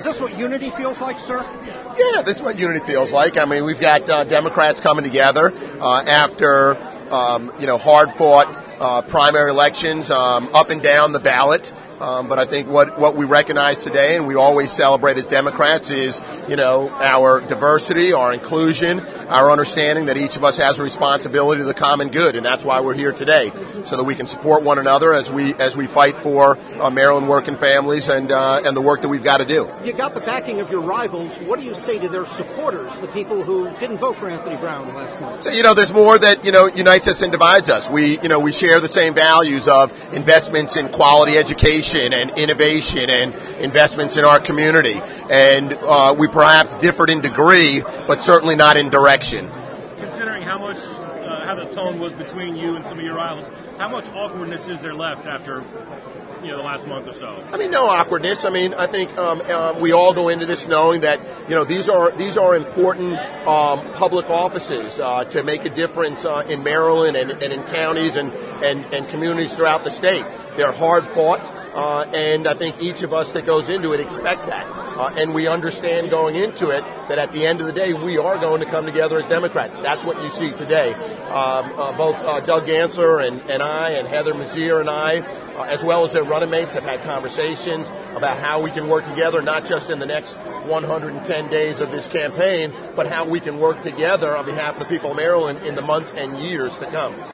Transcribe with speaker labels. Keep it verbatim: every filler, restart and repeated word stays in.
Speaker 1: this what unity feels like, sir?
Speaker 2: Yeah, this is what unity feels like. I mean, we've got uh, Democrats coming together uh, after, um, you know, hard-fought uh, primary elections um, up and down the ballot. Um, but I think what, what we recognize today, and we always celebrate as Democrats, is, you know, our diversity, our inclusion, our understanding that each of us has a responsibility to the common good, and that's why we're here today, so that we can support one another as we as we fight for uh, Maryland working families and uh, and the work that we've got to do.
Speaker 1: You got the backing of your rivals. What do you say to their supporters, the people who didn't vote for Anthony Brown last month?
Speaker 2: So, you know, there's more that, you know, unites us and divides us. We, you know, we share the same values of investments in quality education and innovation and investments in our community. And uh, we perhaps differed in degree, but certainly not in direction.
Speaker 3: Considering how much, uh, how the tone was between you and some of your rivals, how much awkwardness is there left after, you know, the last month or so?
Speaker 2: I mean, no awkwardness. I mean, I think um, uh, we all go into this knowing that, you know, these are these are important um, public offices uh, to make a difference uh, in Maryland and, and in counties and, and, and communities throughout the state. They're hard fought. Uh, and I think each of us that goes into it expect that. Uh, and we understand going into it that at the end of the day, we are going to come together as Democrats. That's what you see today. Um, uh, both uh, Doug Gansler and, and I and Heather Mazier and I, uh, as well as their running mates, have had conversations about how we can work together, not just in the next one hundred ten days of this campaign, but how we can work together on behalf of the people of Maryland in the months and years to come.